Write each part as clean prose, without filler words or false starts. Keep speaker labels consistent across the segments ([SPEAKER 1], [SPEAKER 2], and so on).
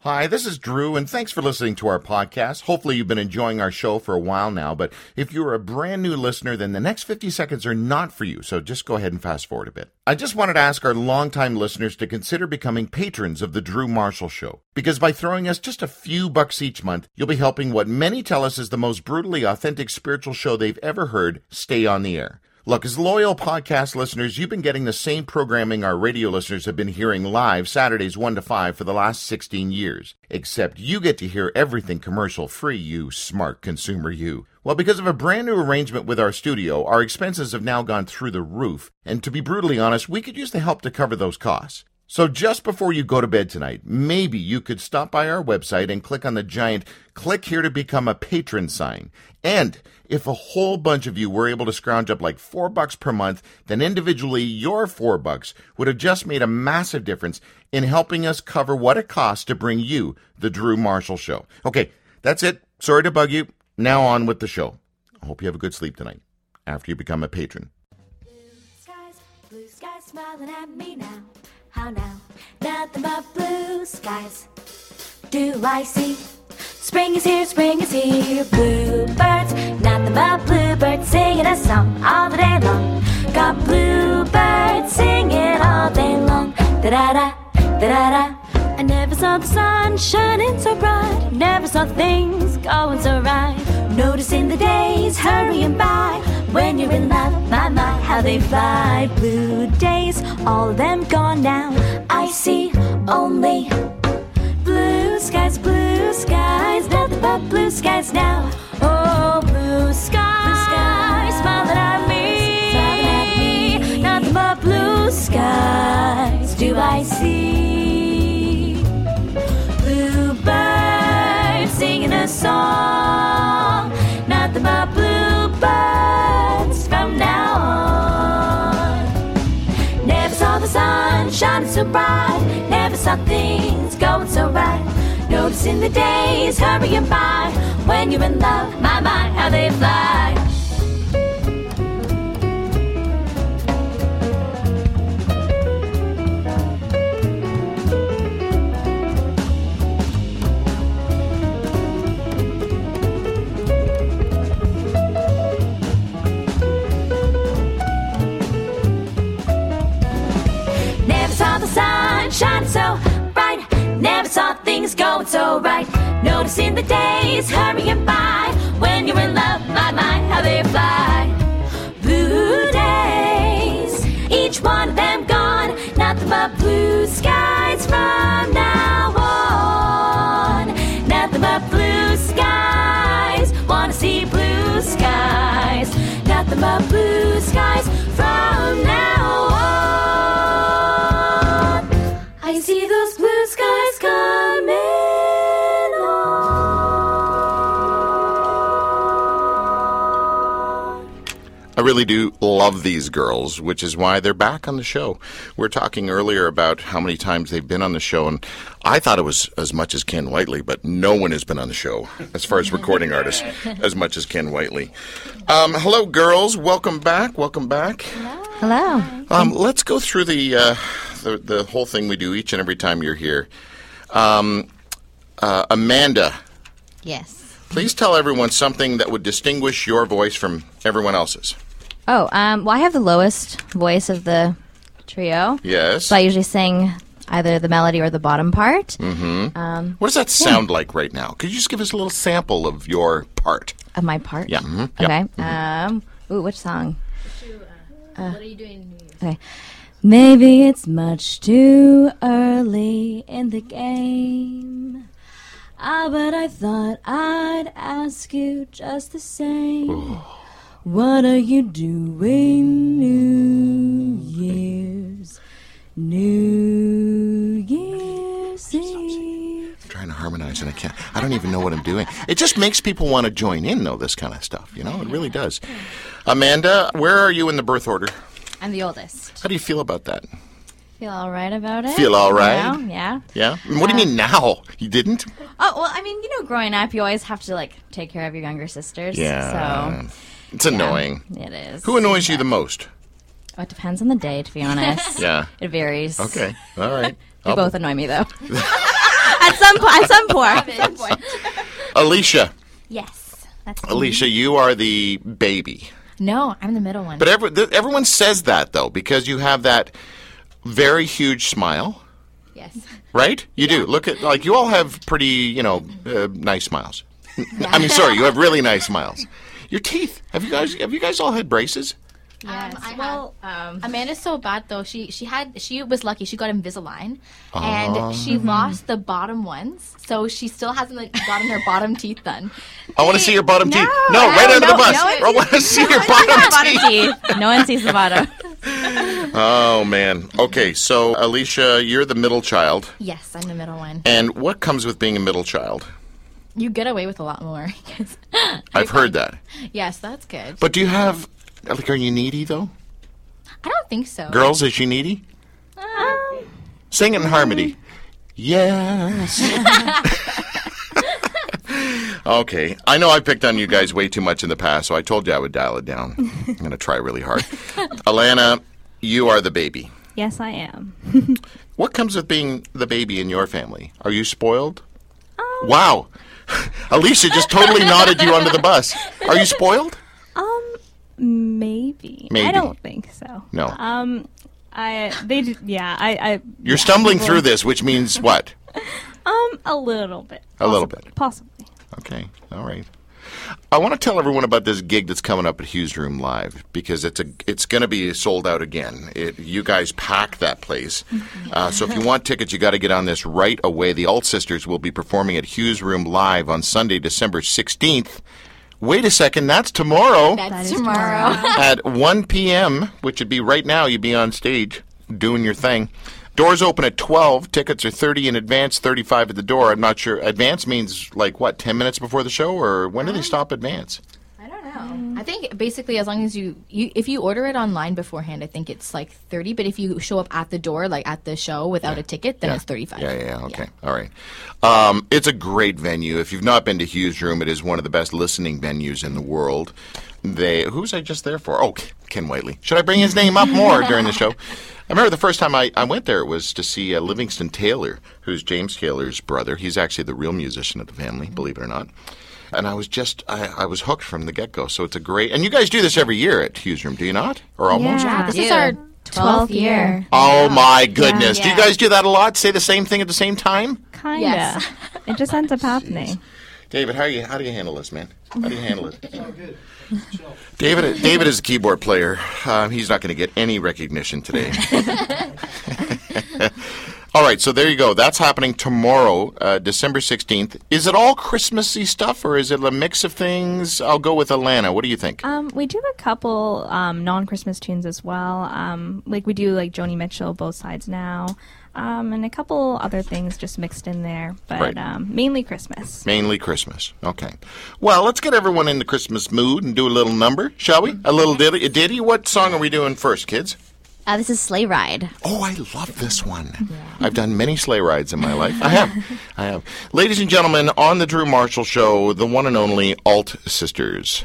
[SPEAKER 1] Hi, this is Drew, and thanks for listening to our podcast. Hopefully you've been enjoying our show for a while now, but if you're a brand new listener, then the next 50 seconds are not for you, so just go ahead and fast forward a bit. I just wanted to ask our longtime listeners to consider becoming patrons of The Drew Marshall Show, because by throwing us just a few bucks each month, you'll be helping what many tell us is the most brutally authentic spiritual show they've ever heard stay on the air. Look, as loyal podcast listeners, you've been getting the same programming our radio listeners have been hearing live Saturdays 1 to 5 for the last 16 years. Except you get to hear everything commercial-free, you smart consumer, you. Well, because of a brand new arrangement with our studio, our expenses have now gone through the roof. And to be brutally honest, we could use the help to cover those costs. So just before you go to bed tonight, maybe you could stop by our website and click on the giant "Click here to become a patron" sign. And if a whole bunch of you were able to scrounge up like $4 per month, then individually your $4 would have just made a massive difference in helping us cover what it costs to bring you the Drew Marshall Show. Okay, that's it. Sorry to bug you. Now on with the show. I hope you have a good sleep tonight after you become a patron.
[SPEAKER 2] Blue skies smiling at me now. How now? Nothing but blue skies. Do I see? Spring is here, spring is here. Bluebirds, nothing but bluebirds singing a song all the day long. Got bluebirds singing all day long. Da-da-da, da-da-da. I never saw the sun shining so bright. Never saw things going so right. Noticing the days hurrying by. When you're in love, my, how they fly. Blue days, all of them gone now. I see only blue skies, nothing but blue skies now. Oh, blue skies, smiling at me. Nothing but blue skies do I see. Bluebirds singing a song. Nothing but bluebirds from now on. Never saw the sun shining so bright. Never saw things going so right. Noticing the days hurrying by. When you're in love, my, how they fly. Never saw the sun shining so bright. Never saw things going so right. Noticing the days hurrying by. When you're in love, my, how they fly. Blue days, each one of them gone. Nothing but blue skies from now on. Nothing but blue skies. Wanna see blue skies. Nothing but blue skies from now on. I see those blue skies coming on.
[SPEAKER 1] I really do love these girls, which is why they're back on the show. We were talking earlier about how many times they've been on the show, and I thought it was as much as Ken Whiteley, but no one has been on the show, as far as recording artists, as much as Ken Whiteley. Hello, girls. Welcome back. Welcome back.
[SPEAKER 3] Hello.
[SPEAKER 1] Let's go through the whole thing we do each and every time you're here. Amanda,
[SPEAKER 3] Yes.
[SPEAKER 1] please tell everyone something that would distinguish your voice from everyone else's.
[SPEAKER 3] Oh, well, I have the lowest voice of the trio.
[SPEAKER 1] Yes.
[SPEAKER 3] So I usually sing either the melody or the bottom part.
[SPEAKER 1] Mm-hmm. What does that sound like right now? Could you just give us a little sample of your part?
[SPEAKER 3] Of my part?
[SPEAKER 1] Yeah. Mm-hmm.
[SPEAKER 3] Okay.
[SPEAKER 1] Yeah.
[SPEAKER 3] Which song?
[SPEAKER 4] What are you doing?
[SPEAKER 3] Okay. Maybe it's much too early in the game. But I thought I'd ask you just the same.
[SPEAKER 1] Ooh.
[SPEAKER 3] What are you doing New Year's? New Year's Eve.
[SPEAKER 1] I'm trying to harmonize and I can't. I don't even know what I'm doing. It just makes people want to join in, though, this kind of stuff. You know, it really does. Amanda, where are you in the birth order?
[SPEAKER 3] I'm the oldest.
[SPEAKER 1] How do you feel about that?
[SPEAKER 3] Feel all right about it?
[SPEAKER 1] Feel all right?
[SPEAKER 3] Yeah.
[SPEAKER 1] Yeah? What do you mean now? You didn't?
[SPEAKER 3] Oh, well, I mean, growing up, you always have to, take care of your younger sisters.
[SPEAKER 1] Yeah.
[SPEAKER 3] So,
[SPEAKER 1] it's annoying.
[SPEAKER 3] It is.
[SPEAKER 1] Who annoys you the most?
[SPEAKER 3] Oh, it depends on the day, to be honest.
[SPEAKER 1] Yeah.
[SPEAKER 3] It varies.
[SPEAKER 1] Okay. All right.
[SPEAKER 3] They both annoy me, though. At some point.
[SPEAKER 1] Alicia.
[SPEAKER 4] Yes. That's
[SPEAKER 1] Alicia, you are the baby.
[SPEAKER 4] No, I'm the middle one.
[SPEAKER 1] But everyone says that, though, because you have that very huge smile,
[SPEAKER 4] yes.
[SPEAKER 1] right? You do. Look at, like, you all have pretty, nice smiles. I mean, sorry, you have really nice smiles. Your teeth. Have you guys all had braces?
[SPEAKER 4] Yes. Amanda's so bad though. She was lucky. She got Invisalign, and she lost the bottom ones, so she still hasn't gotten her bottom teeth done.
[SPEAKER 1] I want to see your bottom teeth. No, right under the bus. I want to see your bottom teeth.
[SPEAKER 3] No one sees the bottom.
[SPEAKER 1] Oh man. Okay, so Alicia, you're the middle child.
[SPEAKER 4] Yes, I'm the middle one.
[SPEAKER 1] And what comes with being a middle child?
[SPEAKER 4] You get away with a lot more.
[SPEAKER 1] I've heard that.
[SPEAKER 4] Yes, that's good.
[SPEAKER 1] But do you have, are you needy though?
[SPEAKER 4] I don't think so.
[SPEAKER 1] Girls, is she needy? Sing it in harmony. Yes. Okay. I know I picked on you guys way too much in the past, so I told you I would dial it down. I'm going to try really hard. Alana, you are the baby.
[SPEAKER 3] Yes, I am.
[SPEAKER 1] What comes with being the baby in your family? Are you spoiled? Wow. Alicia just totally nodded you under the bus. Are you spoiled?
[SPEAKER 3] Maybe. I don't think so.
[SPEAKER 1] No.
[SPEAKER 3] You're
[SPEAKER 1] stumbling through this, which means what?
[SPEAKER 3] A little bit.
[SPEAKER 1] A little bit.
[SPEAKER 3] Possibly.
[SPEAKER 1] Okay. All right. I want to tell everyone about this gig that's coming up at Hughes Room Live because it's going to be sold out again. You guys pack that place. So if you want tickets, you got to get on this right away. The Alt Sisters will be performing at Hughes Room Live on Sunday, December 16th. Wait a second, that's tomorrow.
[SPEAKER 4] That's tomorrow.
[SPEAKER 1] At 1 p.m., which would be right now, you'd be on stage doing your thing. Doors open at 12. Tickets are $30 in advance, $35 at the door. I'm not sure. Advance means, 10 minutes before the show? Or when do they stop advance?
[SPEAKER 4] I don't know. I think basically as long as if you order it online beforehand, I think it's like $30. But if you show up at the door, at the show without a ticket, then it's $35.
[SPEAKER 1] Yeah. Okay. All right. It's a great venue. If you've not been to Hughes Room, it is one of the best listening venues in the world. Who was I just there for? Oh, Ken Whiteley. Should I bring his name up more during the show? I remember the first time I went there was to see Livingston Taylor, who's James Taylor's brother. He's actually the real musician of the family, believe it or not. And I was hooked from the get-go. So it's a great... And you guys do this every year at Hughes Room, do you not? Or almost?
[SPEAKER 4] Yeah, this is our 12th year.
[SPEAKER 1] Oh, my goodness. Do you guys do that a lot? Say the same thing at the same time?
[SPEAKER 3] Kinda.
[SPEAKER 4] Yes.
[SPEAKER 3] It just ends up happening.
[SPEAKER 1] David, how do you handle this, man? How do you handle it? It's all good. David is a keyboard player. He's not going to get any recognition today. All right, so there you go. That's happening tomorrow, December 16th. Is it all Christmassy stuff, or is it a mix of things? I'll go with Alana. What do you think?
[SPEAKER 3] We do a couple non-Christmas tunes as well. We do Joni Mitchell, Both Sides Now, and a couple other things just mixed in there. But mainly Christmas.
[SPEAKER 1] Mainly Christmas. Okay. Well, let's get everyone in the Christmas mood and do a little number, shall we? A little ditty. What song are we doing first, kids?
[SPEAKER 5] This is Sleigh Ride.
[SPEAKER 1] Oh, I love this one. Yeah. I've done many sleigh rides in my life. I have. Ladies and gentlemen, on the Drew Marshall Show, the one and only Alt Sisters.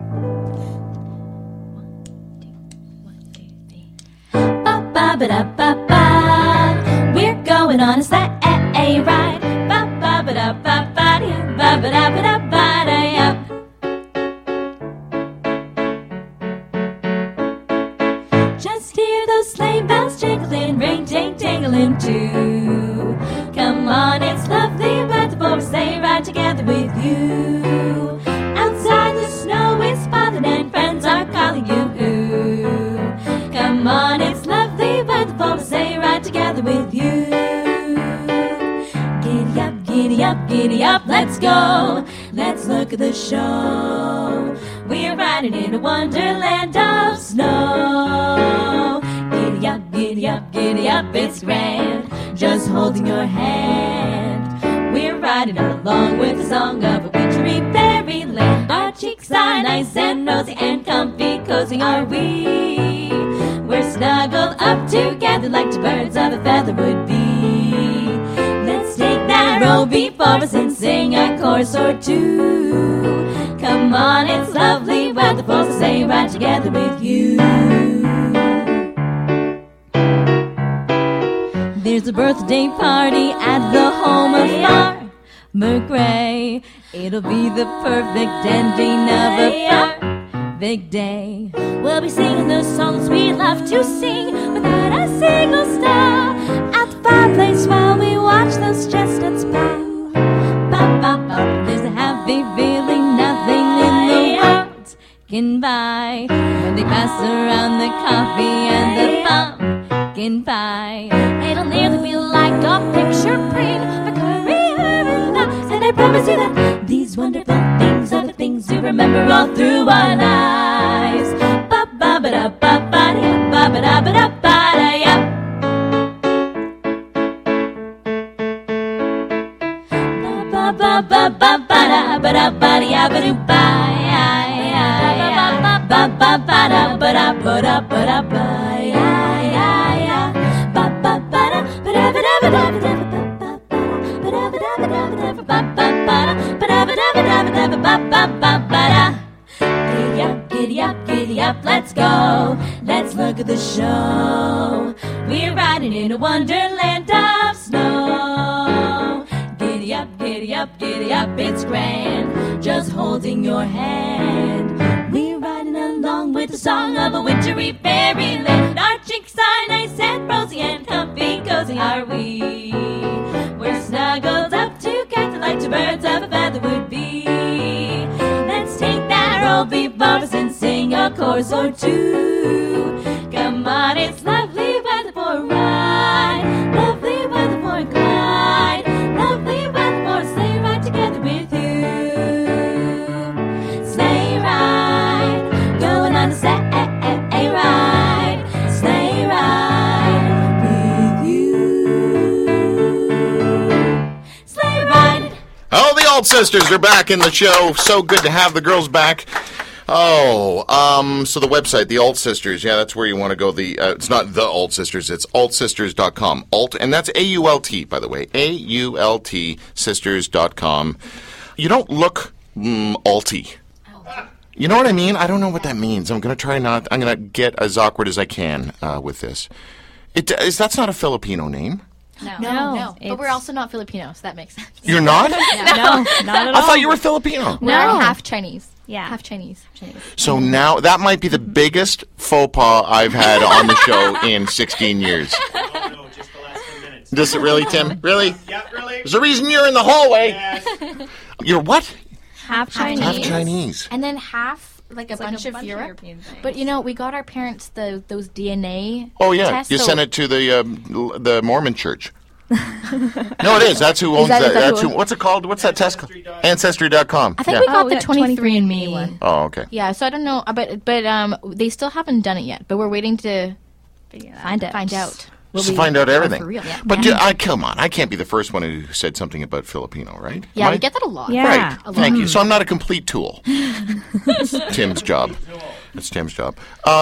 [SPEAKER 2] Ba-ba-ba-da-ba-ba. We're going on a sleigh ride. Ba-ba-ba-da-ba-ba-da-ba-ba-da-ba-da-ba-da-yep. Just hear those sleigh bells jingling, ring ting tingling too. Come on, it's lovely, but the folks sleigh ride together with you. Outside the snow is falling and friends are calling you. Come on, it's lovely, but the folks sleigh ride together with you. Giddy up, giddy up, giddy up, let's go. Let's look at the show. We're riding in a wonderland of snow. Giddy up, giddy up, giddy up, it's grand. Just holding your hand. We're riding along with the song of a wintry fairyland. Our cheeks are nice and rosy and comfy, cozy are we. We're snuggled up together like two birds of a feather would be. Let's take that row before us and sing a chorus or two. Come on, it's lovely when the folks say right together with you.
[SPEAKER 3] There's a birthday party at the home of Farmer Gray. It'll be the perfect ending of a perfect day. We'll be singing those songs we love to sing without a single star at the fireplace while we watch those chestnuts bow. Bop, bop, bop. There's a happy feeling nothing in the world can buy when they pass around the coffee and the pumpkin pie. It'll nearly be like a picture print by Currier and I. And I promise you that these wonderful things are the things you remember all through our lives. Ba ba ba da ba ba da ba ba da ba da ba da ya. Ba ba ba ba ba da ba da ba da ya ba do ba ya ya ya. Ba ba ba da ba da ba da ba da ba ya ya ya. Ba ba ba da ba da ba da ba da ba da ba ba ba da ba da ba da ba da ba ba ba ba da ba da ba da ba da ba ba ba ba ba da. Giddy up, giddy up, giddy up, let's go. Let's look at the show. We're riding in a wonderland of snow. Giddy up, giddy up, giddy up, it's grand. Just holding your hand. We're riding along with the song of a wintry fairyland. Our cheeks are nice and rosy and comfy, cozy are we. We're snuggled up together like two birds of a feather would be. Let's take that old beat bars and sing a chorus or two. Come on, it's lovely weather for a ride. Lovely weather for a glide. Lovely weather for a sleigh ride together with you. Sleigh ride, going on a sleigh ride. Sleigh ride with you. Sleigh ride.
[SPEAKER 1] Oh, the Alt Sisters are back in the show. So good to have the girls back. So the website, the Alt Sisters, yeah, that's where you want to go. It's not the Alt Sisters, it's altsisters.com. Alt, and that's AULT, by the way, AULT sisters.com. You don't look alty. You know what I mean? I don't know what that means. I'm going to get as awkward as I can with this. That's not a Filipino name.
[SPEAKER 4] No. But we're also not Filipino, so that makes sense.
[SPEAKER 1] You're not?
[SPEAKER 3] No, not at all.
[SPEAKER 1] I thought you were Filipino.
[SPEAKER 4] We're half Chinese.
[SPEAKER 3] Yeah.
[SPEAKER 4] Half Chinese.
[SPEAKER 1] So now, that might be the biggest faux pas I've had on the show in 16 years.
[SPEAKER 6] No, just the last 10 minutes.
[SPEAKER 1] Does it really, Tim? Really?
[SPEAKER 6] Yeah, really?
[SPEAKER 1] There's a reason you're in the hallway.
[SPEAKER 6] Yes.
[SPEAKER 1] You're what?
[SPEAKER 3] Half Chinese.
[SPEAKER 1] Half Chinese.
[SPEAKER 4] And then half, like a bunch of Europe.
[SPEAKER 3] European things.
[SPEAKER 4] But, we got our parents those DNA
[SPEAKER 1] Oh, yeah.
[SPEAKER 4] tests.
[SPEAKER 1] You
[SPEAKER 4] so-
[SPEAKER 1] sent it to the Mormon church. No, it is. That's who owns
[SPEAKER 4] that-
[SPEAKER 1] that.
[SPEAKER 4] is that
[SPEAKER 1] That's
[SPEAKER 4] who-
[SPEAKER 1] who. What's it called? What's that test called?
[SPEAKER 6] Ancestry.com.
[SPEAKER 1] Ancestry.com.
[SPEAKER 4] I think
[SPEAKER 1] Yeah.
[SPEAKER 4] we got
[SPEAKER 3] we
[SPEAKER 4] the
[SPEAKER 3] got
[SPEAKER 4] 23andMe
[SPEAKER 3] 23andMe
[SPEAKER 4] one.
[SPEAKER 1] Oh, okay.
[SPEAKER 4] Yeah, so I don't know, but they still haven't done it yet. But we're waiting to
[SPEAKER 3] Find out.
[SPEAKER 4] Will
[SPEAKER 1] To
[SPEAKER 4] we-
[SPEAKER 1] find out
[SPEAKER 4] oh,
[SPEAKER 1] everything.
[SPEAKER 4] for real, yeah.
[SPEAKER 1] But come on. I can't be the first one who said something about Filipino, right?
[SPEAKER 4] Yeah,
[SPEAKER 1] Am
[SPEAKER 4] we
[SPEAKER 1] I?
[SPEAKER 4] get that a lot.
[SPEAKER 3] Yeah.
[SPEAKER 1] Right. Thank you. So I'm not a complete tool. It's Tim's job. It's Tim's job.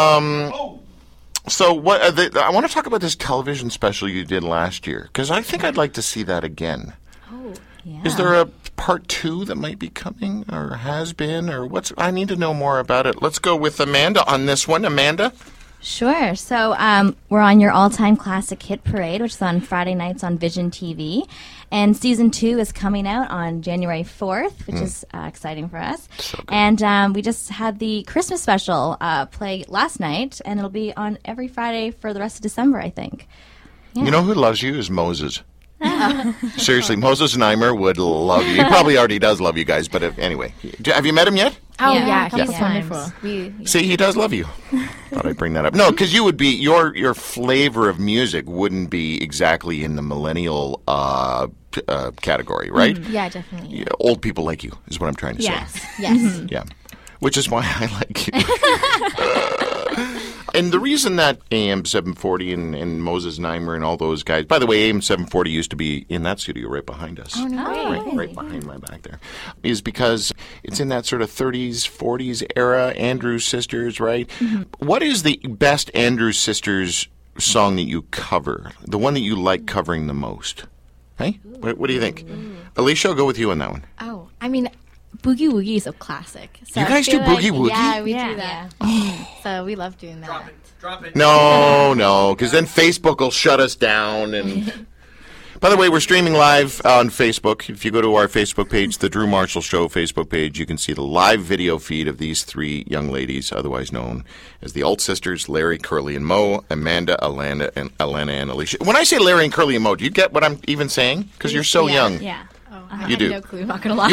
[SPEAKER 1] So what? I want to talk about this television special you did last year because I think I'd like to see that again.
[SPEAKER 3] Yeah.
[SPEAKER 1] Is there a part 2 that might be coming, or has been, or what's? I need to know more about it. Let's go with Amanda on this one. Amanda.
[SPEAKER 5] Sure. So we're on your all-time classic hit parade, which is on Friday nights on Vision TV. And season 2 is coming out on January 4th, which is exciting for us.
[SPEAKER 1] So good.
[SPEAKER 5] And we just had the Christmas special play last night, and it'll be on every Friday for the rest of December, I think.
[SPEAKER 1] You know who loves you is Moses. Seriously, Moses Neimer would love you. He probably already does love you guys, but anyway. Have you met him yet?
[SPEAKER 4] Oh,
[SPEAKER 5] Yeah,
[SPEAKER 4] yeah,
[SPEAKER 5] a couple
[SPEAKER 4] he's
[SPEAKER 5] times.
[SPEAKER 4] wonderful.
[SPEAKER 1] See, he does love you. Thought I'd bring that up. No, because you would be your flavor of music wouldn't be exactly in the millennial category, right?
[SPEAKER 4] Yeah, definitely.
[SPEAKER 1] Yeah, old people like you is what I'm trying to say.
[SPEAKER 4] Yes.
[SPEAKER 1] Yeah, which is why I like you. And the reason that AM 740 and Moses Neimer and all those guys, by the way, AM 740 used to be in that studio right behind us.
[SPEAKER 4] Oh, no way.
[SPEAKER 1] Right behind my back there, is because it's in that sort of 30s, 40s era, Andrews Sisters, right? Mm-hmm. What is the best Andrews Sisters song that you cover? The one that you like covering the most? Hey? What do you think? Alicia, I'll go with you on that one.
[SPEAKER 4] Oh, I mean, Boogie Woogie is a classic. So
[SPEAKER 1] You
[SPEAKER 4] I
[SPEAKER 1] guys
[SPEAKER 4] feel
[SPEAKER 1] do Boogie Woogie?
[SPEAKER 4] Yeah, we
[SPEAKER 5] Yeah.
[SPEAKER 4] do that. So we love doing that.
[SPEAKER 6] Drop it.
[SPEAKER 1] No, because then Facebook will shut us down. And by the way, we're streaming live on Facebook. If you go to our Facebook page, the Drew Marshall Show Facebook page, you can see the live video feed of these three young ladies, otherwise known as the Alt Sisters, Larry, Curly, and Mo, Amanda, Alana, and Alicia. When I say Larry and Curly and Mo, do you get what I'm even saying? Because you're so young.
[SPEAKER 5] Yeah.
[SPEAKER 4] I
[SPEAKER 1] You
[SPEAKER 4] have
[SPEAKER 1] do.
[SPEAKER 4] no clue, I'm not going to lie.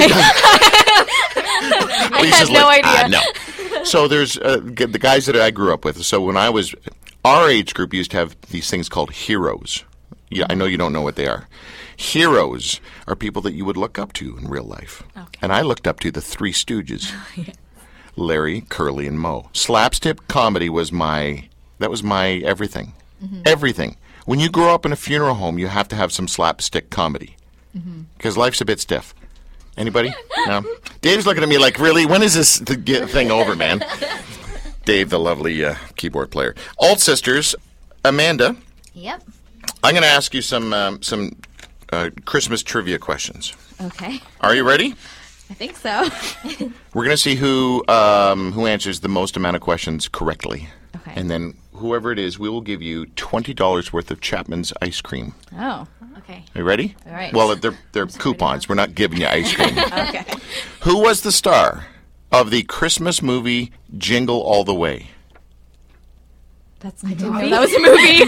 [SPEAKER 4] I
[SPEAKER 1] Lisa's
[SPEAKER 4] had no
[SPEAKER 1] like,
[SPEAKER 4] idea.
[SPEAKER 1] no. So there's the guys that I grew up with. So when I was, our age group used to have these things called heroes. Yeah, I know you don't know what they are. Heroes are people that you would look up to in real life.
[SPEAKER 4] Okay.
[SPEAKER 1] And I looked up to the Three Stooges. Larry, Curly, and Mo. Slapstick comedy was my everything. Everything. When you grow up in a funeral home, you have to have some slapstick comedy. Because life's a bit stiff. Anybody? No? Dave's looking at me like, really? When is this thing over, man? Dave, the lovely keyboard player. Alt Sisters, Amanda,
[SPEAKER 5] Yep.
[SPEAKER 1] I'm going to ask you some Christmas trivia questions.
[SPEAKER 5] Okay.
[SPEAKER 1] Are you ready?
[SPEAKER 5] I think so.
[SPEAKER 1] We're going to see who answers the most amount of questions correctly.
[SPEAKER 5] Okay.
[SPEAKER 1] And then whoever it is, we will give you $20 worth of Chapman's ice cream.
[SPEAKER 5] Oh.
[SPEAKER 4] Okay.
[SPEAKER 1] Are you ready?
[SPEAKER 5] All right.
[SPEAKER 1] Well, they're coupons. We're not giving you ice cream.
[SPEAKER 5] Okay.
[SPEAKER 1] Who was the star of the Christmas movie Jingle All the Way?
[SPEAKER 5] That's my movie.
[SPEAKER 4] That was a movie.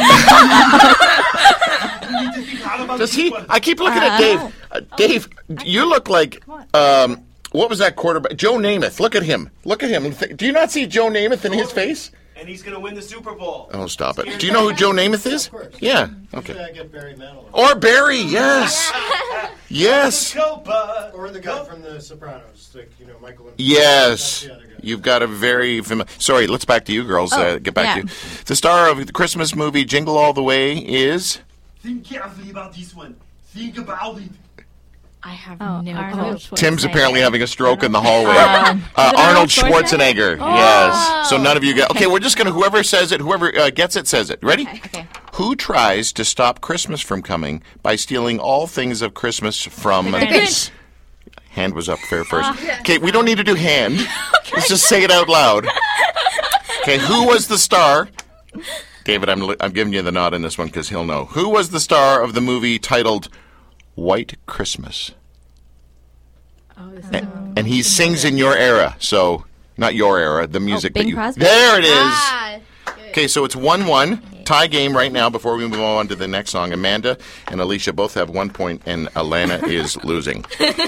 [SPEAKER 1] Does he? I keep looking at Dave. Dave, you look like what was that quarterback? Joe Namath. Look at him. Look at him. Do you not see Joe Namath in his face?
[SPEAKER 6] And he's going to win the Super Bowl.
[SPEAKER 1] Oh, stop it. Do you know who Joe Namath is?
[SPEAKER 7] Of course.
[SPEAKER 1] Yeah.
[SPEAKER 7] Usually
[SPEAKER 1] Okay.
[SPEAKER 7] I get Barry Manilow.
[SPEAKER 1] Or Barry. Yes. Yes.
[SPEAKER 6] Go, bud.
[SPEAKER 7] Or the guy from The Sopranos, like, Michael. And
[SPEAKER 1] Yes.
[SPEAKER 7] That's the other guy.
[SPEAKER 1] You've got a very familiar. Sorry, let's back to you, girls. Get back to you. The star of the Christmas movie Jingle All the Way is.
[SPEAKER 6] Think carefully about this one. Think about it.
[SPEAKER 4] I have
[SPEAKER 5] Arnold
[SPEAKER 4] clue.
[SPEAKER 5] Schwarzenegger.
[SPEAKER 1] Tim's apparently having a stroke in the hallway.
[SPEAKER 5] Arnold
[SPEAKER 1] Arnold
[SPEAKER 5] Schwarzenegger?
[SPEAKER 1] Schwarzenegger. Yes. So none of you get. Okay, we're just going to, whoever says it, whoever gets it says it. Ready?
[SPEAKER 5] Okay.
[SPEAKER 1] Who tries to stop Christmas from coming by stealing all things of Christmas from.
[SPEAKER 5] The Grinch.
[SPEAKER 1] Hand was up fair first. Okay, we don't need to do hand. Let's just say it out loud. Okay, who was the star? David, I'm giving you the nod in this one because he'll know. Who was the star of the movie titled White Christmas?
[SPEAKER 4] Oh, this is
[SPEAKER 1] And he sings in your era, so not your era, the music that
[SPEAKER 5] Bing
[SPEAKER 1] you.
[SPEAKER 5] Crosby?
[SPEAKER 1] There it is.
[SPEAKER 4] Ah,
[SPEAKER 1] Okay, so it's 1-1 tie game right now. Before we move on to the next song, Amanda and Alicia both have 1 point, and Alana is losing.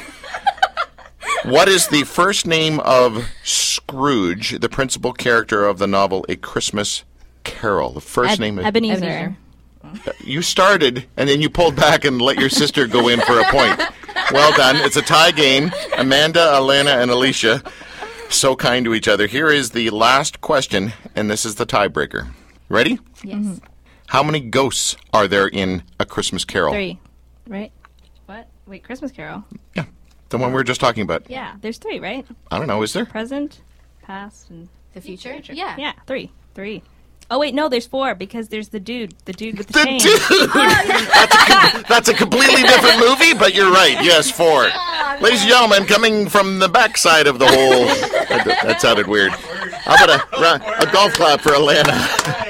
[SPEAKER 1] What is the first name of Scrooge, the principal character of the novel A Christmas Carol? The first name of
[SPEAKER 5] Ebenezer.
[SPEAKER 1] You started, and then you pulled back and let your sister go in for a point. Well done. It's a tie game. Amanda, Alana, and Alicia, so kind to each other. Here is the last question, and this is the tiebreaker. Ready?
[SPEAKER 5] Yes.
[SPEAKER 1] How many ghosts are there in A Christmas Carol?
[SPEAKER 8] 3, right? What? Wait, Christmas Carol.
[SPEAKER 1] Yeah, the one we were just talking about.
[SPEAKER 8] Yeah, there's 3, right?
[SPEAKER 1] I don't know, is there?
[SPEAKER 8] Present, past, and
[SPEAKER 4] the future? Yeah.
[SPEAKER 8] yeah, 3. Oh wait, no, there's 4 because there's the dude with the
[SPEAKER 1] The
[SPEAKER 8] chain.
[SPEAKER 1] dude! That's a completely different movie, but you're right. Yes, 4. Ladies and gentlemen, coming from the backside of the whole... That sounded weird. How about a golf clap for Alana?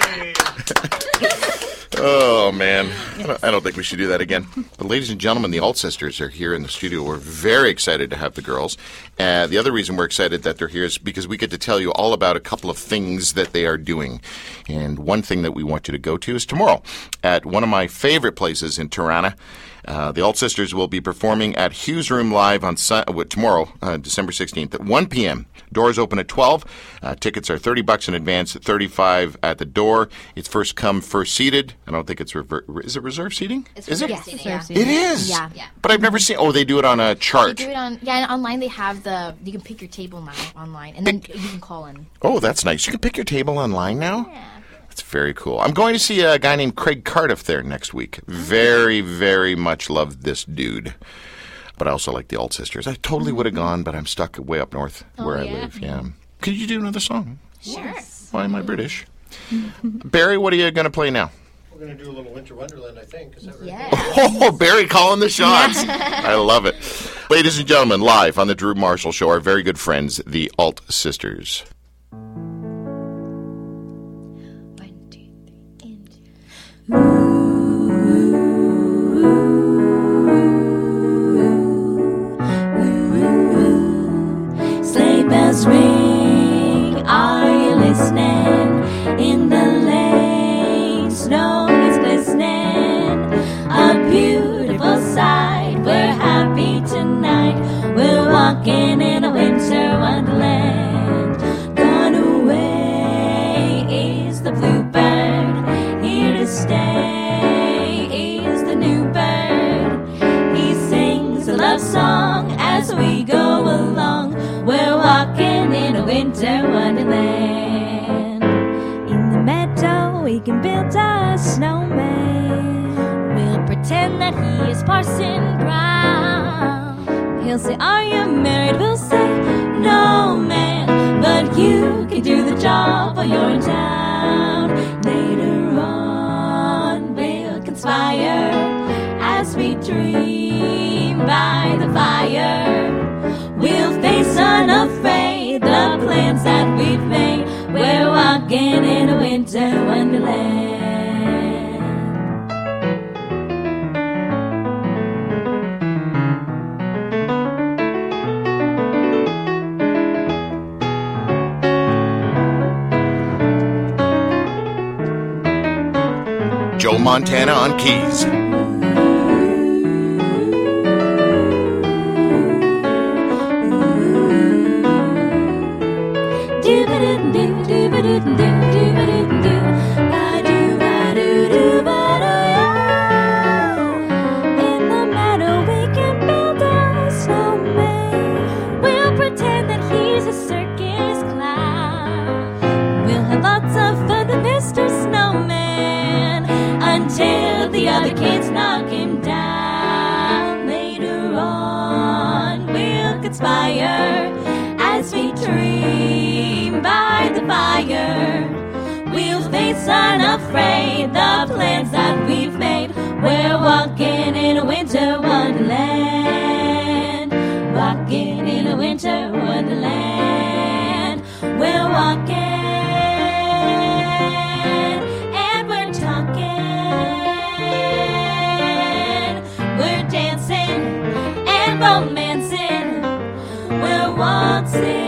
[SPEAKER 1] Oh, man. I don't think we should do that again. But ladies and gentlemen, the Alt Sisters are here in the studio. We're very excited to have the girls. The other reason we're excited that they're here is because we get to tell you all about a couple of things that they are doing. And one thing that we want you to go to is tomorrow at one of my favorite places in Tirana. The Alt Sisters will be performing at Hughes Room Live on tomorrow, December 16th at 1 p.m. Doors open at 12. Tickets are $30 in advance, $35 at the door. It's first come, first seated. I don't think it's is it reserved seating? Is it?
[SPEAKER 4] Yes, yeah.
[SPEAKER 1] It is.
[SPEAKER 4] Yeah.
[SPEAKER 1] But I've never seen. Oh, they do it on a
[SPEAKER 4] You
[SPEAKER 1] chart.
[SPEAKER 4] do it on, and online they have you can pick your table now online, and then you can call in.
[SPEAKER 1] Oh, that's nice. You can pick your table online now. Yeah. That's very cool. I'm going to see a guy named Craig Cardiff there next week. Very, very much love this dude. But I also like the Alt Sisters. I totally would have gone, but I'm stuck way up north where I live. Yeah. Could you do another song?
[SPEAKER 4] Sure.
[SPEAKER 1] Why am I British? Barry, what are you going to play now?
[SPEAKER 7] We're going to do a little Winter Wonderland, I think. Is that right?
[SPEAKER 4] Yeah.
[SPEAKER 1] Oh, Barry calling the shots. I love it. Ladies and gentlemen, live on the Drew Marshall Show, our very good friends, the Alt Sisters.
[SPEAKER 2] 1, 2, 3, and sleigh bells ring, are you listening? In the lane, snow is glistening, a beautiful sight. We're happy tonight. We're walking in a winter wonderland. Gone away is the bluebird, here to stay is the new bird. He sings a love song as we go along. We're walking in a winter wonderland. In the meadow we can build a snowman. We'll pretend that he is Parson Brown. He'll say, are you married? We'll say, no, man, but you can do the job while you're in town. Later on, we'll conspire as we dream by the fire. We'll face unafraid the plans that we've made. We're walking in a winter wonderland.
[SPEAKER 1] Joe Montana on keys.
[SPEAKER 2] In the meadow we can build a snowman. We'll pretend that he's a circus clown. We'll have lots of fun with Mr. Snowman until the other kids knock him down. Later on we'll conspire as we dream by the fire. We'll face unafraid the plans that we've made. We're walking in a winter wonderland. Walking in a winter wonderland. We're walking and we're talking. We're dancing and romancing. We're waltzing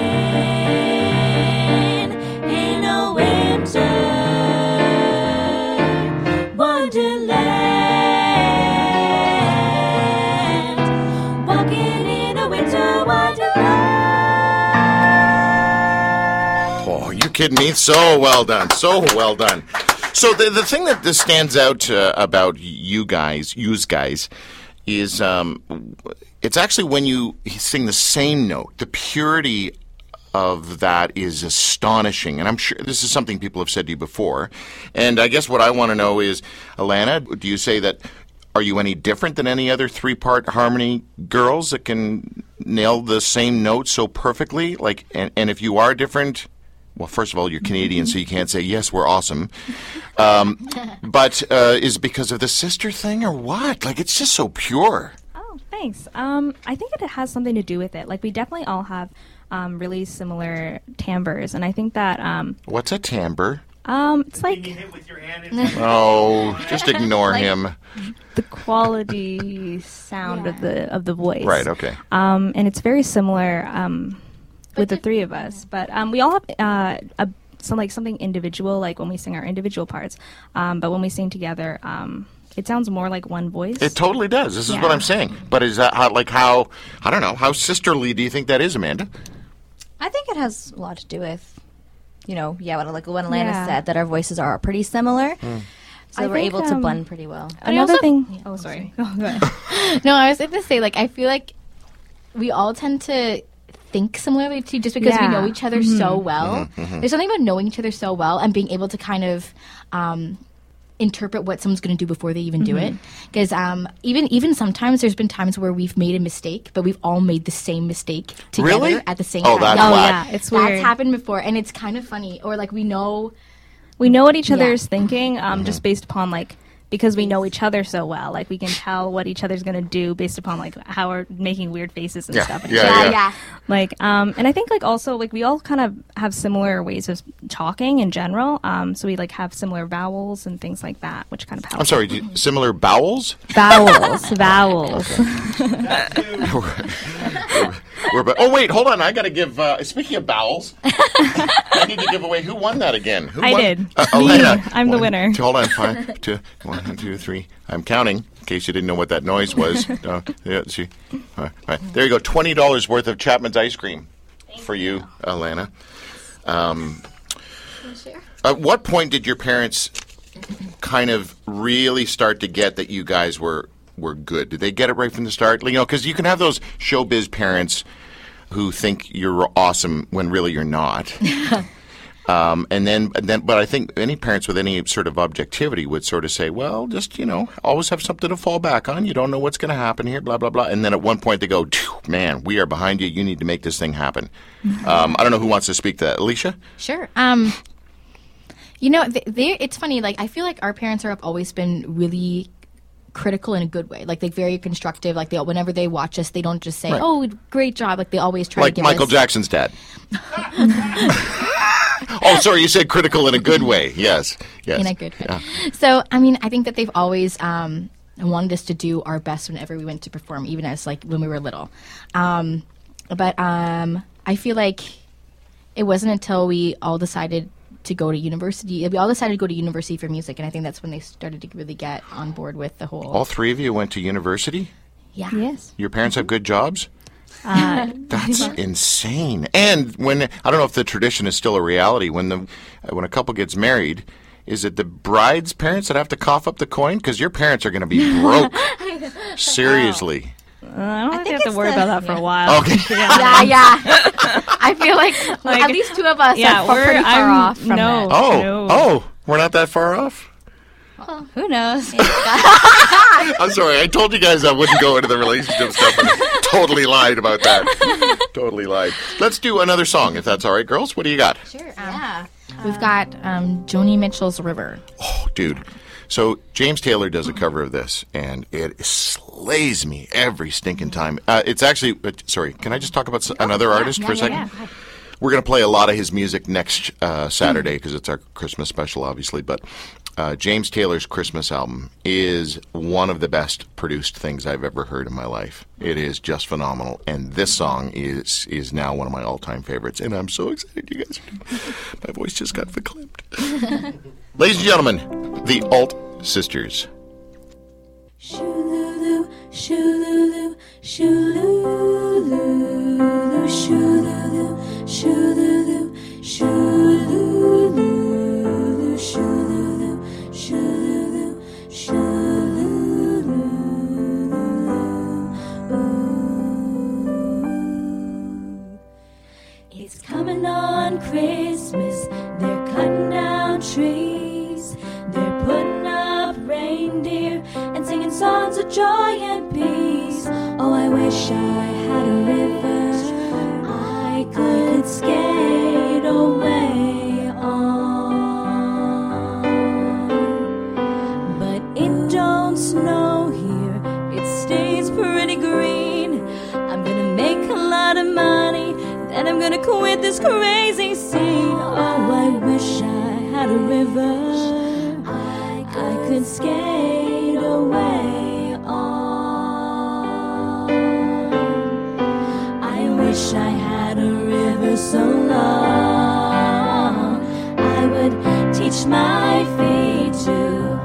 [SPEAKER 2] in a winter wonderland. Walking in a winter wonderland.
[SPEAKER 1] Oh, you're kidding me. So well done. So well done. So the thing that this stands out about you guys, is it's actually when you sing the same note, the purity of that is astonishing. And I'm sure this is something people have said to you before. And I guess what I want to know is, Alana, do you say that, are you any different than any other three-part harmony girls that can nail the same note so perfectly? Like, and if you are different, well, first of all, you're Canadian, so you can't say, yes, we're awesome. But is it because of the sister thing or what? Like, it's just so pure.
[SPEAKER 8] Oh, thanks. I think it has something to do with it. Like, we definitely all have really similar timbres, and I think that
[SPEAKER 1] What's a timbre?
[SPEAKER 8] it's like
[SPEAKER 6] You hit with your hand.
[SPEAKER 1] Oh, just ignore him.
[SPEAKER 8] the quality sound of the voice.
[SPEAKER 1] Right, okay.
[SPEAKER 8] And it's very similar with the three of us, but we all have something individual, like when we sing our individual parts. But when we sing together, it sounds more like one voice.
[SPEAKER 1] It totally does. This is
[SPEAKER 8] Yeah.
[SPEAKER 1] what I'm saying. But is that how I don't know, how sisterly do you think that is, Amanda?
[SPEAKER 5] I think it has a lot to do with, what Alana
[SPEAKER 8] Yeah.
[SPEAKER 5] said, that our voices are pretty similar. So
[SPEAKER 8] I
[SPEAKER 5] we're
[SPEAKER 8] think,
[SPEAKER 5] able to blend pretty well.
[SPEAKER 8] Another
[SPEAKER 4] also-
[SPEAKER 8] thing.
[SPEAKER 4] Yeah,
[SPEAKER 8] Oh, sorry.
[SPEAKER 4] sorry.
[SPEAKER 8] Oh, go ahead.
[SPEAKER 4] No, I was going to say, like, I feel like we all tend to think similarly too, just because we
[SPEAKER 8] Yeah.
[SPEAKER 4] know each other so well. There's something about knowing each other so well and being able to kind of interpret what someone's going to do before they even do it. Because even sometimes there's been times where we've made a mistake, but we've all made the same mistake together
[SPEAKER 1] Really?
[SPEAKER 4] at the same
[SPEAKER 1] Oh,
[SPEAKER 4] time.
[SPEAKER 1] that's
[SPEAKER 8] Oh,
[SPEAKER 1] whack.
[SPEAKER 8] yeah. It's weird.
[SPEAKER 4] That's happened before, and it's kind of funny. Or like we know
[SPEAKER 8] We know what each other
[SPEAKER 4] Yeah.
[SPEAKER 8] is thinking, just based upon like because we know each other so well. Like we can tell what each other's gonna do based upon like how we're making weird faces and
[SPEAKER 1] Yeah,
[SPEAKER 8] stuff.
[SPEAKER 1] yeah.
[SPEAKER 8] Like, and I think like also like we all kind of have similar ways of talking in general. So we like have similar vowels and things like that, which kind of helps.
[SPEAKER 1] I'm sorry, similar bowels?
[SPEAKER 8] Vowels.
[SPEAKER 1] Oh, wait, hold on. I got to give, speaking of bowels, I need to give away who won that again. Who
[SPEAKER 8] I
[SPEAKER 1] won?
[SPEAKER 8] did.
[SPEAKER 1] Elena.
[SPEAKER 8] I'm the winner.
[SPEAKER 1] Hold on. 5, 2, 1, 2, 3. I'm counting in case you didn't know what that noise was. Yeah, see. All right. There you go. $20 worth of Chapman's ice cream for you, Elena. At what point did your parents kind of really start to get that you guys were good? Did they get it right from the start? You know, because you can have those showbiz parents who think you're awesome when really you're not. But I think any parents with any sort of objectivity would sort of say, well, just, always have something to fall back on. You don't know what's going to happen here, blah, blah, blah. And then at one point they go, man, we are behind you. You need to make this thing happen. I don't know who wants to speak to that. Alicia?
[SPEAKER 4] Sure. It's funny. Like, I feel like our parents have always been really critical in a good way. Like, they're very constructive. Like, whenever they watch us, they don't just say, "Oh, great job." Like, they always try to give
[SPEAKER 1] Michael
[SPEAKER 4] us...
[SPEAKER 1] Jackson's dad. Oh, sorry, you said critical in a good way. Yes.
[SPEAKER 4] In a good way.
[SPEAKER 1] Yeah.
[SPEAKER 4] So, I mean, I think that they've always wanted us to do our best whenever we went to perform, even as, like, when we were little. But I feel like it wasn't until we all decided to go to university. We all decided to go to university for music, and I think that's when they started to really get on board with the whole...
[SPEAKER 1] All three of you went to university?
[SPEAKER 4] Yeah.
[SPEAKER 8] Yes.
[SPEAKER 1] Your parents have good jobs? That's insane. And when, I don't know if the tradition is still a reality, when a couple gets married, is it the bride's parents that have to cough up the coin? Because your parents are going to be broke. Seriously.
[SPEAKER 8] I don't think you have to worry about that for a while.
[SPEAKER 1] Okay.
[SPEAKER 4] Yeah. I feel like at least two of us are pretty far off from that.
[SPEAKER 1] Oh, we're not that far off?
[SPEAKER 5] Who knows?
[SPEAKER 1] I'm sorry, I told you guys I wouldn't go into the relationship stuff, and I totally lied about that. Totally lied. Let's do another song, if that's all right, girls. What do you got?
[SPEAKER 4] Sure. We've got Joni Mitchell's River.
[SPEAKER 1] Oh, dude. So James Taylor does a cover of this, and it slays me every stinking time. It's actually, sorry, can I just talk about another artist for a second?
[SPEAKER 4] Yeah.
[SPEAKER 1] We're going to play a lot of his music next Saturday because it's our Christmas special, obviously. But James Taylor's Christmas album is one of the best produced things I've ever heard in my life. It is just phenomenal. And this song is now one of my all-time favorites. And I'm so excited you guys are. My voice just got verklempt. Ladies and gentlemen, the Alt Sisters.
[SPEAKER 2] Shoo-loo-loo, shoo-loo-loo, shoo-loo-loo, shoo-loo-loo, shoo-loo-loo, shoo-loo-loo, shoo-loo-loo, shoo-loo-loo, shoo-loo-loo. Ooh. It's coming on Christmas, they're cutting down trees, they're putting up reindeer and singing songs of joy and peace. Oh, I wish I had a river I could skate away on. But it don't snow here, it stays pretty green. I'm gonna make a lot of money, then I'm gonna quit this crazy scene. Oh, I wish I had a river I could skate away on. I wish I had a river so long I would teach my feet to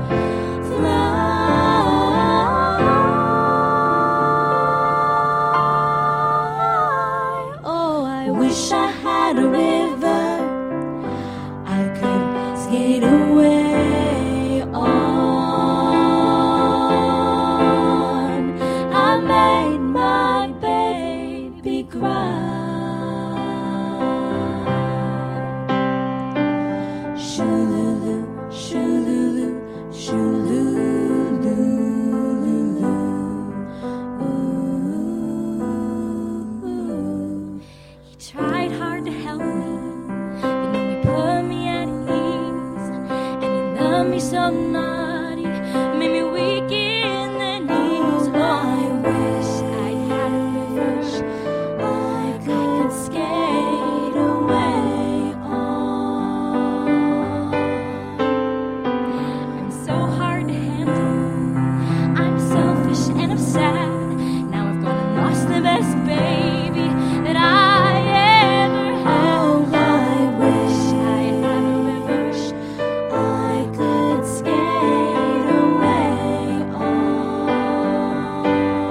[SPEAKER 2] fly. Oh, I wish I had a river I could skate away on. I made my baby cry. Shoo-loo-loo, shoo-loo-loo, shoo-loo-loo-loo. Ooh. He tried hard to help me, he put me at ease.
[SPEAKER 3] so naughty, made me weak in the knees. Oh, I wish I had a river I could skate away on. I'm so hard to handle, I'm selfish and I'm sad. Now I've gone and lost the best baby that I ever had. Oh, I wish I had a river I could skate away on.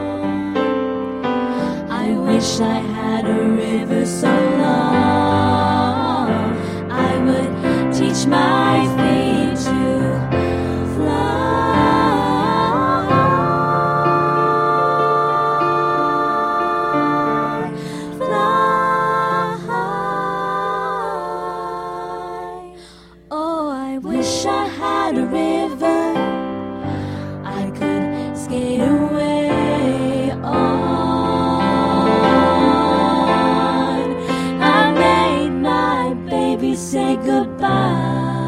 [SPEAKER 3] I wish I had a river so long I would teach my feet to fly. Oh, I wish I had a river I could skate away on. I made my baby say goodbye.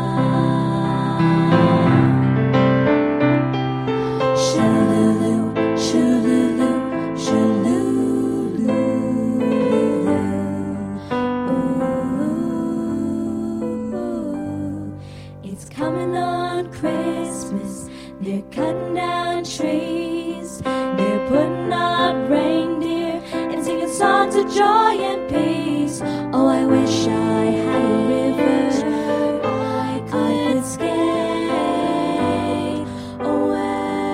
[SPEAKER 3] Shoo-loo-loo, shoo-loo-loo, shoo-loo-loo. Ooh, it's coming on Christmas. They're cutting down trees. They're putting up reindeer and singing songs of joy and peace. Oh, I wish I had a river I could skate away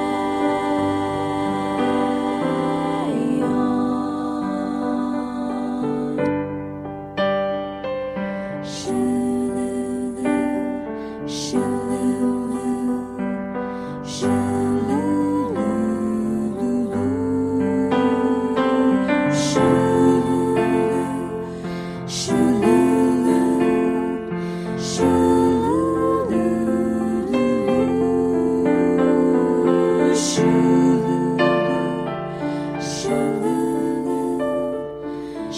[SPEAKER 3] on. Shoo-loo-loo, shoo-loo-loo, shoo-loo-loo, shoo-loo-loo, shoo-loo-loo, shoo-loo-loo, shoo-loo-loo,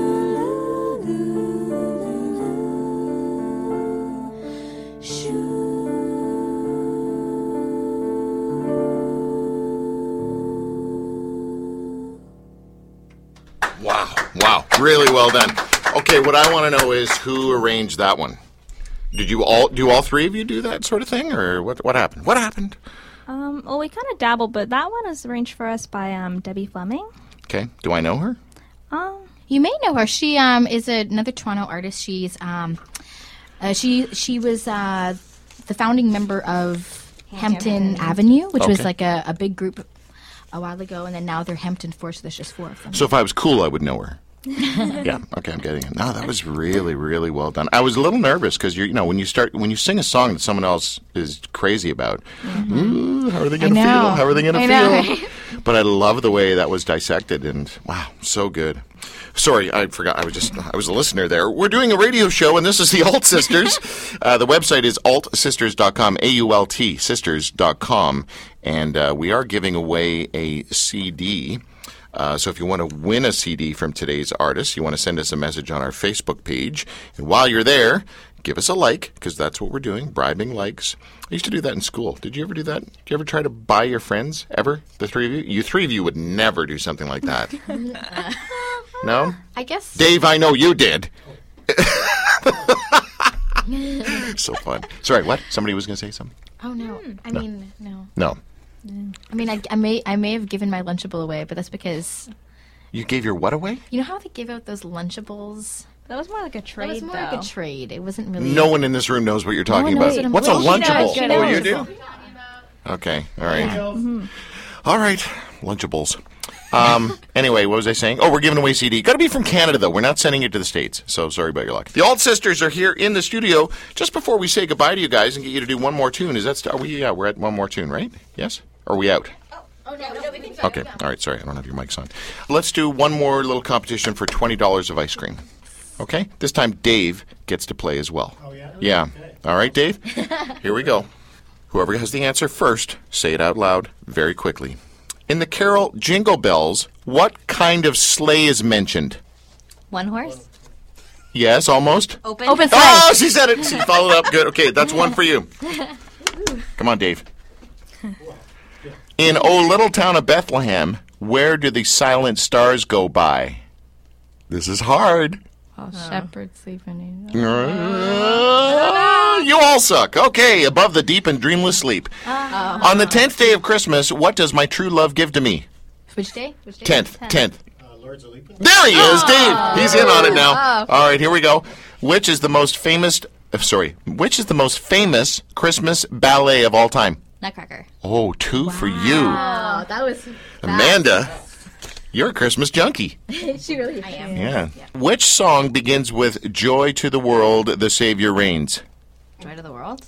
[SPEAKER 3] shoo-loo-loo, shoo.
[SPEAKER 1] Wow. Really well done. Okay, what I want to know is who arranged that one. Did you all three of you do that sort of thing, or what happened? What happened?
[SPEAKER 8] Well, we kind of dabbled, but that one was arranged for us by Debbie Fleming.
[SPEAKER 1] Okay. Do I know her?
[SPEAKER 4] You may know her. She is another Toronto artist. She's she was the founding member of Hampton Avenue, which was like a big group a while ago, and then now they're Hampton Four, so there's just four of them.
[SPEAKER 1] So if I was cool, I would know her. Yeah. Okay, I'm getting it. No, that was really, really well done. I was a little nervous because when you sing a song that someone else is crazy about, ooh, how are they going to feel? How are they going to feel?
[SPEAKER 4] Right?
[SPEAKER 1] But I love the way that was dissected, and wow, so good. Sorry, I forgot. I was a listener there. We're doing a radio show, and this is the Alt Sisters. The website is altsisters.com, AULT sisters.com, and we are giving away a CD. So if you want to win a CD from today's artist, you want to send us a message on our Facebook page. And while you're there, give us a like, because that's what we're doing, bribing likes. I used to do that in school. Did you ever do that? Did you ever try to buy your friends, ever? The three of you? You three of you would never do something like that. No?
[SPEAKER 4] I guess.
[SPEAKER 1] Dave, I know you did. So fun. Sorry, what? Somebody was going to say something?
[SPEAKER 4] Oh, no. I mean, no.
[SPEAKER 1] No.
[SPEAKER 4] I mean, I may have given my Lunchable away, but that's because...
[SPEAKER 1] You gave your what away?
[SPEAKER 4] You know how they give out those Lunchables?
[SPEAKER 8] That was more like a trade,
[SPEAKER 4] It was more
[SPEAKER 8] though.
[SPEAKER 4] like a trade. It wasn't really...
[SPEAKER 1] No one in this room knows what you're talking
[SPEAKER 4] knows
[SPEAKER 1] about.
[SPEAKER 4] what I'm
[SPEAKER 1] What's a
[SPEAKER 4] talking
[SPEAKER 1] Lunchable?
[SPEAKER 4] about.
[SPEAKER 1] Oh, you do? Okay, all right. All right, Lunchables. Anyway, what was I saying? Oh, we're giving away CD. Got to be from Canada, though. We're not sending it to the States, so sorry about your luck. The Alt Sisters are here in the studio. Just before we say goodbye to you guys and get you to do one more tune, is that... Yeah, we're at one more tune, right? Yes? Or are we out?
[SPEAKER 4] Oh, no, we can
[SPEAKER 1] Okay, all right, sorry, I don't have your mics on. Let's do one more little competition for $20 of ice cream. Okay? This time Dave gets to play as well.
[SPEAKER 7] Oh, yeah?
[SPEAKER 1] Yeah.
[SPEAKER 7] Okay.
[SPEAKER 1] All right, Dave? Here we go. Whoever has the answer first, say it out loud very quickly. In the carol Jingle Bells, what kind of sleigh is mentioned?
[SPEAKER 5] One horse?
[SPEAKER 1] Yes, almost?
[SPEAKER 5] Open
[SPEAKER 4] Open
[SPEAKER 1] Oh, she said it. She followed up. Good. Okay, that's one for you. Come on, Dave. In O Little Town of Bethlehem, where do the silent stars go by? This is hard.
[SPEAKER 4] Oh, shepherds sleeping.
[SPEAKER 1] You all suck. Okay, above the deep and dreamless sleep. On the 10th day of Christmas, what does my true love give to me?
[SPEAKER 4] Which day?
[SPEAKER 1] 10th.
[SPEAKER 7] Lords of Leaping.
[SPEAKER 1] There he is, Dave. He's in on it now. All right, here we go. Which is the most famous Christmas ballet of all time?
[SPEAKER 5] Nutcracker.
[SPEAKER 1] Oh, 2 for you.
[SPEAKER 4] Oh, that was
[SPEAKER 1] Amanda, you're a Christmas junkie.
[SPEAKER 4] she really. I am.
[SPEAKER 1] Yeah. Which song begins with Joy to the World, the Savior reigns?
[SPEAKER 5] Joy to the world.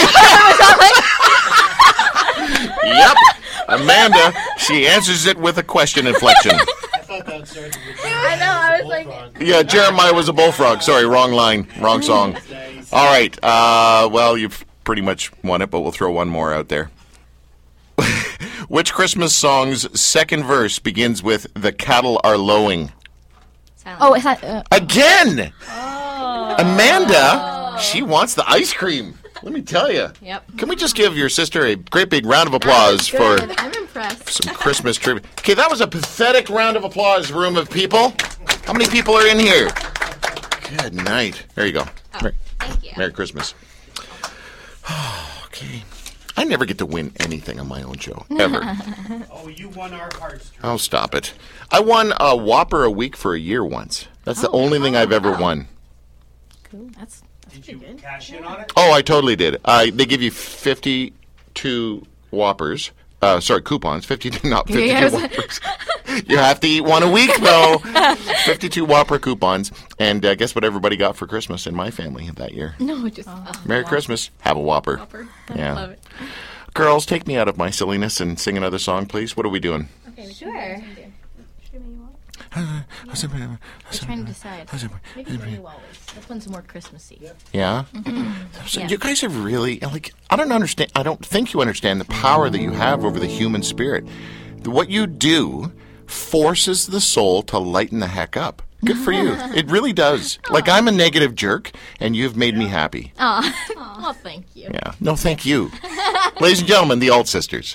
[SPEAKER 1] Yep. Amanda, she answers it with a question inflection.
[SPEAKER 7] I thought that started with
[SPEAKER 4] I know. I was like.
[SPEAKER 1] Yeah, Jeremiah was a bullfrog. Sorry, wrong line, wrong song. All right. Well, you've pretty much won it, but we'll throw one more out there. Which Christmas song's second verse begins with "The cattle are lowing"?
[SPEAKER 5] Silent.
[SPEAKER 4] Oh, it's not.
[SPEAKER 1] Again! Amanda, she wants the ice cream. Let me tell you.
[SPEAKER 5] Yep.
[SPEAKER 1] Can we just give your sister a great big round of applause for
[SPEAKER 4] I'm impressed.
[SPEAKER 1] some Christmas trivia? Okay, that was a pathetic round of applause, room of people. How many people are in here? Good night. There you go.
[SPEAKER 5] Thank you.
[SPEAKER 1] Merry Christmas. Okay. I never get to win anything on my own show, ever.
[SPEAKER 6] Oh, you won our hearts, Drew.
[SPEAKER 1] Oh, stop it. I won a Whopper a week for a year once. That's the only thing I've ever won.
[SPEAKER 4] Cool. That's
[SPEAKER 6] Did you cash in on it?
[SPEAKER 1] Oh, I totally did. They give you 52 Whoppers. Coupons. 52, not 52
[SPEAKER 4] Yes.
[SPEAKER 1] Whoppers. You have to eat one a week, though. 52 Whopper coupons. And guess what everybody got for Christmas in my family that year?
[SPEAKER 4] no, just
[SPEAKER 1] Merry Christmas. Have a Whopper. Yeah.
[SPEAKER 4] Love it.
[SPEAKER 1] Girls, take me out of my silliness and sing another song, please. What are we doing?
[SPEAKER 5] Sure.
[SPEAKER 4] I'm trying to decide. Maybe New Always. This one's more Christmassy.
[SPEAKER 1] Yeah? So you guys have really, like, I don't think you understand the power that you have over the human spirit. What you do forces the soul to lighten the heck up. Good for you. It really does. Like, I'm a negative jerk, and you've made me happy.
[SPEAKER 4] Oh, thank you.
[SPEAKER 1] Yeah. No, thank you. Ladies and gentlemen, the Alt Sisters.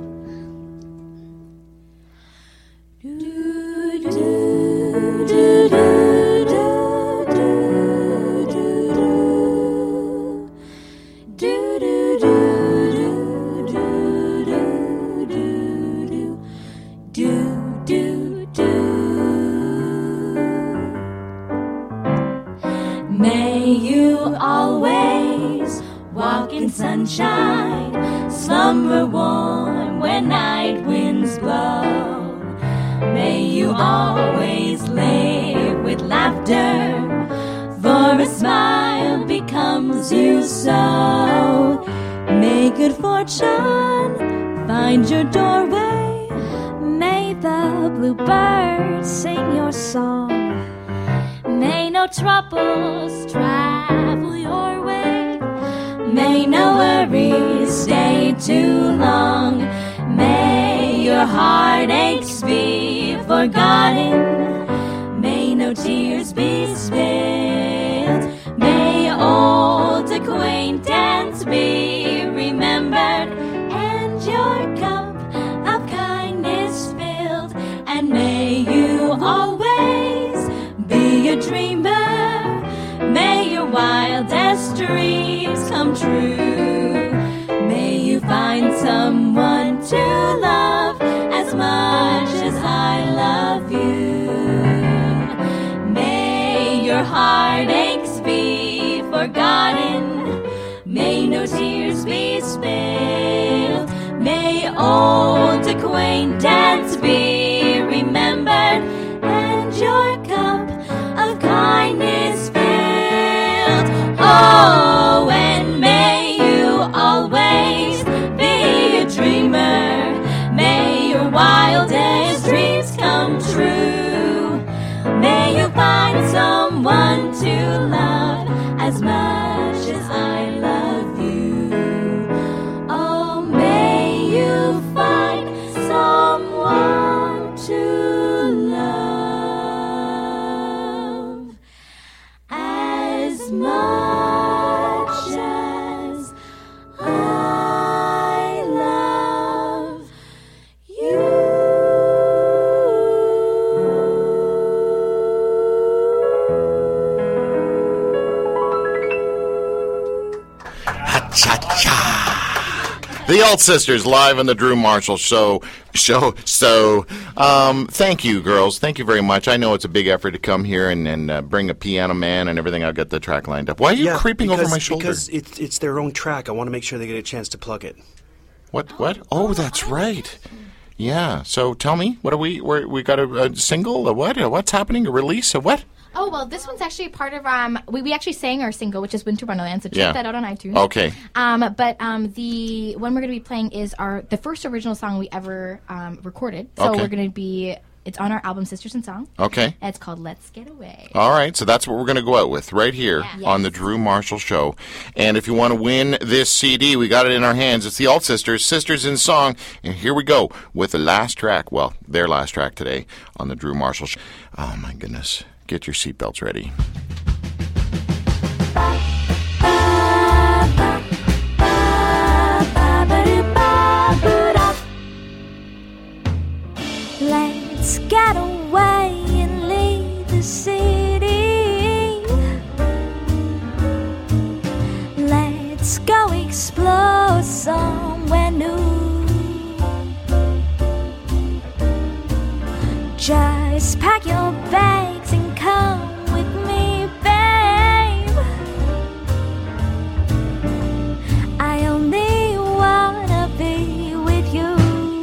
[SPEAKER 2] May you always walk in sunshine, slumber warm when night winds blow. May you always live with laughter, for a smile becomes you so. May good fortune find your doorway. May the bluebird sing your song. May no troubles travel your way. May no worries stay too long. May your heartaches be forgotten. May no tears be spilled. May old acquaintance be remembered, and your cup of kindness filled. And may you always be a dreamer. May your wildest dreams come true. May you find someone to love as much as I love you. May your heartaches be forgotten. May no tears be spilled. May old acquaintance be remembered, and your cup of kindness filled. Oh, and may you always be a dreamer. May your wildest dreams come true. May you find someone to love as much as I love you. Oh, may you find someone to love.
[SPEAKER 1] Cha-cha. The Alt Sisters live on the Drew Marshall Show. Thank you, girls. Thank you very much. I know it's a big effort to come here and bring a piano man and everything. I'll get the track lined up. Why are you creeping over my shoulder?
[SPEAKER 9] Because it's their own track. I want to make sure they get a chance to plug it.
[SPEAKER 1] What? Oh, that's right. Yeah. So tell me, what are we got a single? A what? What's happening? A release? A what?
[SPEAKER 4] Oh, well, this one's actually part of, we actually sang our single, which is Winter Wonderland, so check that out on iTunes.
[SPEAKER 1] Okay.
[SPEAKER 4] But the one we're going to be playing is the first original song we ever recorded. So we're going to be, it's on our album Sisters in Song.
[SPEAKER 1] Okay.
[SPEAKER 4] And it's called Let's Get Away.
[SPEAKER 1] All right, so that's what we're going to go out with right here on the Drew Marshall Show. And if you want to win this CD, we got it in our hands. It's the Alt Sisters, Sisters in Song. And here we go with the last track, well, their last track today on the Drew Marshall Show. Oh, my goodness. Get your seatbelts ready.
[SPEAKER 2] Let's get away and leave the city. Let's go explore somewhere new. Just pack your bags and come with me, babe. I only wanna be with you.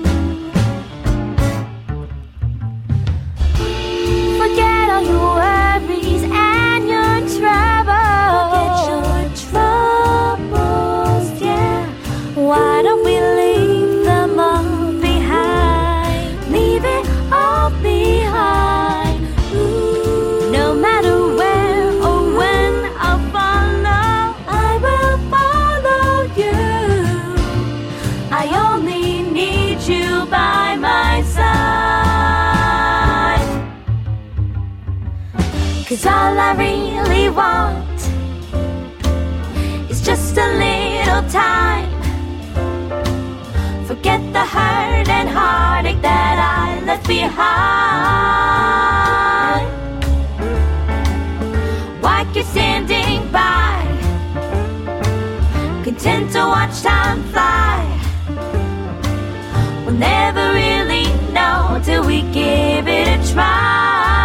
[SPEAKER 2] Forget all your worries and your troubles. Forget your troubles, yeah. Why don't we leave them all behind? Leave it all behind. Ooh. No matter where or when I'll follow, I will follow you. I only need you by my side. 'Cause all I really want is just a little time. Forget the hurt and heartache that I left behind. While you're standing by, content to watch time fly. We'll never really know till we give it a try.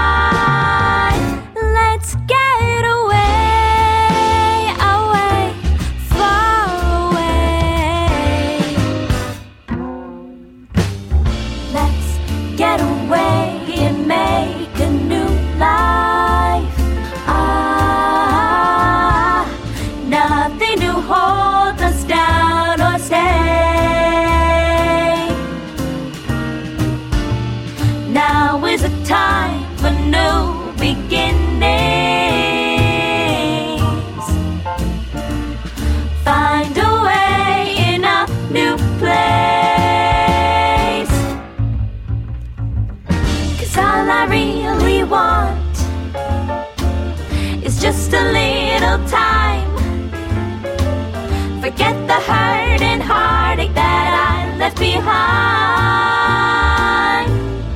[SPEAKER 2] Let's get away, away, far away. Let's get away and make a new life. Nothing to hold us down or stay. Now is a time for new beginnings. Find a way in a new place. 'Cause all I really want is just a little time. Forget the hurt and heartache that I left behind.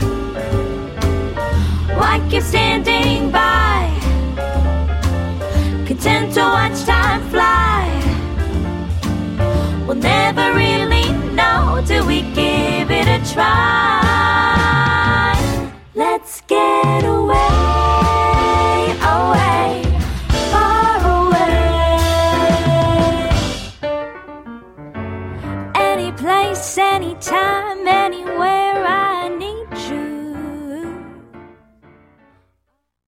[SPEAKER 2] Like you're standing by, content to watch time fly. We'll never really know till we give it a try.